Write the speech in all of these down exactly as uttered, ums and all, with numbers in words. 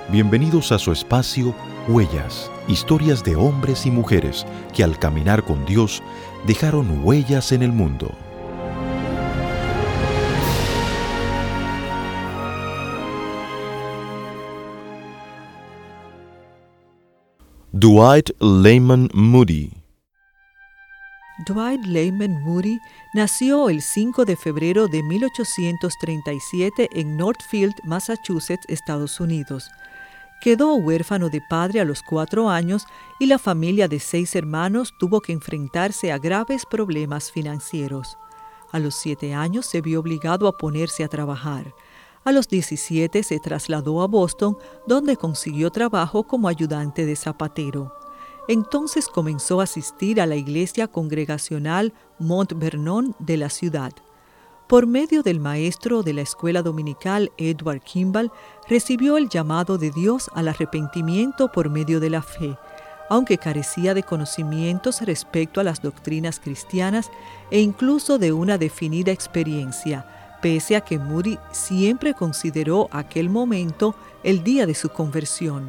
Bienvenidos a su espacio Huellas, historias de hombres y mujeres que al caminar con Dios dejaron huellas en el mundo. Dwight Lyman Moody. Dwight Lyman Moody nació el cinco de febrero de mil ochocientos treinta y siete en Northfield, Massachusetts, Estados Unidos. Quedó huérfano de padre a los cuatro años y la familia de seis hermanos tuvo que enfrentarse a graves problemas financieros. A los siete años se vio obligado a ponerse a trabajar. A los diecisiete se trasladó a Boston, donde consiguió trabajo como ayudante de zapatero. Entonces comenzó a asistir a la iglesia congregacional Mount Vernon de la ciudad. Por medio del maestro de la escuela dominical Edward Kimball, recibió el llamado de Dios al arrepentimiento por medio de la fe, aunque carecía de conocimientos respecto a las doctrinas cristianas e incluso de una definida experiencia, pese a que Moody siempre consideró aquel momento el día de su conversión.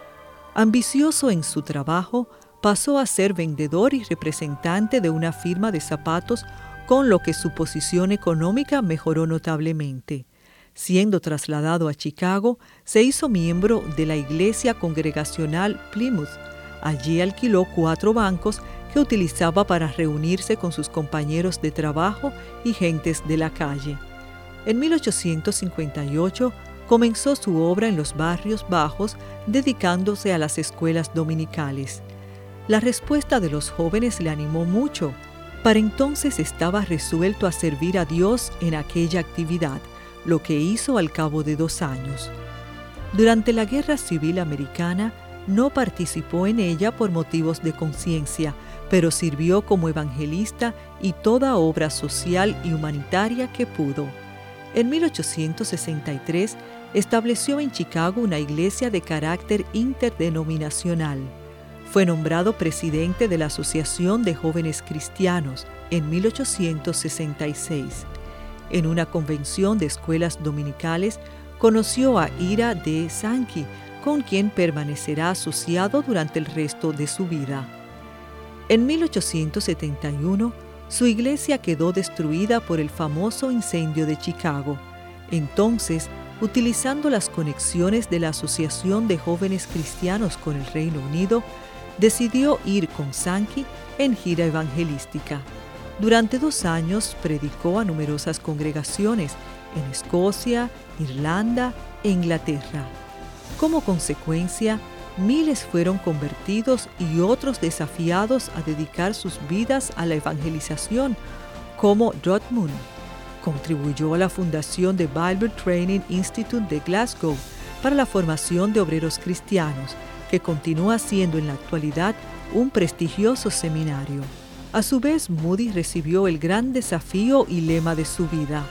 Ambicioso en su trabajo, pasó a ser vendedor y representante de una firma de zapatos, con lo que su posición económica mejoró notablemente. Siendo trasladado a Chicago, se hizo miembro de la iglesia congregacional Plymouth. Allí alquiló cuatro bancos que utilizaba para reunirse con sus compañeros de trabajo y gentes de la calle. En mil ochocientos cincuenta y ocho comenzó su obra en los barrios bajos, dedicándose a las escuelas dominicales. La respuesta de los jóvenes le animó mucho. Para entonces estaba resuelto a servir a Dios en aquella actividad, lo que hizo al cabo de dos años. Durante la Guerra Civil Americana, no participó en ella por motivos de conciencia, pero sirvió como evangelista y toda obra social y humanitaria que pudo. En mil ochocientos sesenta y tres estableció en Chicago una iglesia de carácter interdenominacional. Fue nombrado presidente de la Asociación de Jóvenes Cristianos en mil ochocientos sesenta y seis. En una convención de escuelas dominicales conoció a Ira D. Sankey, con quien permanecerá asociado durante el resto de su vida. En mil ochocientos setenta y uno, su iglesia quedó destruida por el famoso incendio de Chicago. Entonces, utilizando las conexiones de la Asociación de Jóvenes Cristianos con el Reino Unido, decidió ir con Sankey en gira evangelística. Durante dos años predicó a numerosas congregaciones en Escocia, Irlanda e Inglaterra. Como consecuencia, miles fueron convertidos y otros desafiados a dedicar sus vidas a la evangelización, como Rod Moon. Contribuyó a la fundación de Bible Training Institute de Glasgow para la formación de obreros cristianos, que continúa siendo en la actualidad un prestigioso seminario. A su vez, Moody recibió el gran desafío y lema de su vida: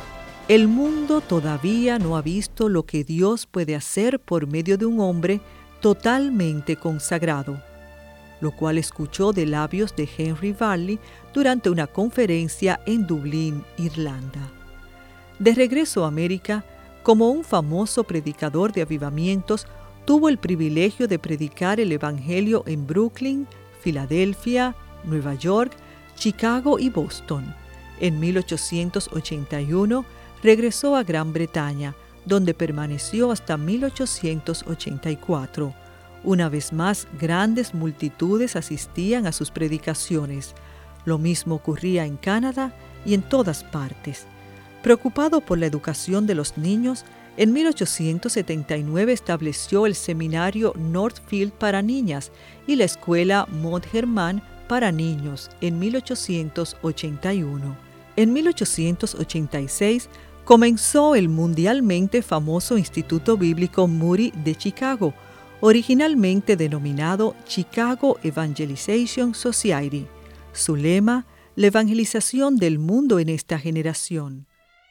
el mundo todavía no ha visto lo que Dios puede hacer por medio de un hombre totalmente consagrado, lo cual escuchó de labios de Henry Varley durante una conferencia en Dublín, Irlanda. De regreso a América, como un famoso predicador de avivamientos, tuvo el privilegio de predicar el Evangelio en Brooklyn, Filadelfia, Nueva York, Chicago y Boston. En mil ochocientos ochenta y uno regresó a Gran Bretaña, donde permaneció hasta mil ochocientos ochenta y cuatro. Una vez más, grandes multitudes asistían a sus predicaciones. Lo mismo ocurría en Canadá y en todas partes. Preocupado por la educación de los niños, en mil ochocientos setenta y nueve estableció el seminario Northfield para niñas y la escuela Mount Herman para niños en mil ochocientos ochenta y uno. En mil ochocientos ochenta y seis comenzó el mundialmente famoso Instituto Bíblico Moody de Chicago, originalmente denominado Chicago Evangelization Society. Su lema: la evangelización del mundo en esta generación.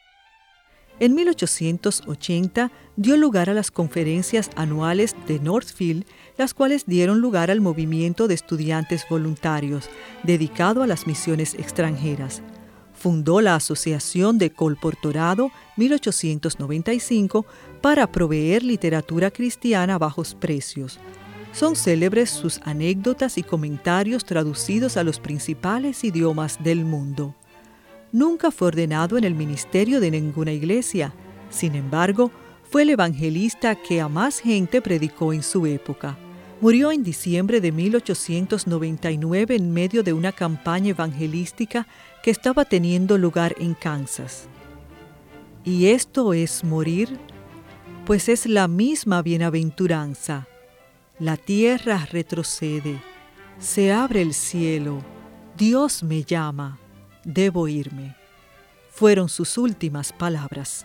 En mil ochocientos ochenta dio lugar a las conferencias anuales de Northfield, las cuales dieron lugar al movimiento de estudiantes voluntarios, dedicado a las misiones extranjeras. Fundó la Asociación de Colportorado mil ochocientos noventa y cinco para proveer literatura cristiana a bajos precios. Son célebres sus anécdotas y comentarios traducidos a los principales idiomas del mundo. Nunca fue ordenado en el ministerio de ninguna iglesia. Sin embargo, fue el evangelista que a más gente predicó en su época. Murió en diciembre de mil ochocientos noventa y nueve en medio de una campaña evangelística que estaba teniendo lugar en Kansas. ¿Y esto es morir? Pues es la misma bienaventuranza. La tierra retrocede, se abre el cielo, Dios me llama, debo irme. Fueron sus últimas palabras.